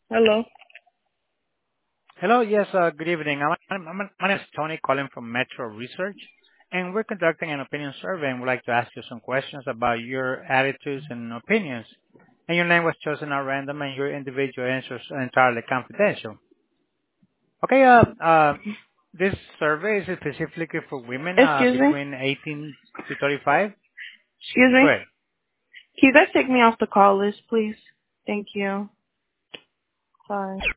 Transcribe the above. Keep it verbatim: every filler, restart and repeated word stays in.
Hello. Hello. Yes, uh, good evening. I'm- I'm- I'm- My name is Tony calling from Metro Research, and we're conducting an opinion survey, and we'd like to ask you some questions about your attitudes and opinions. And Your name was chosen at random, and your individual answers are entirely confidential. Okay, uh, uh, this survey is specifically for women uh, Excuse me. between eighteen to thirty-five. Excuse me. Go ahead. Can you guys take me off the call list, please? Thank you. Sorry.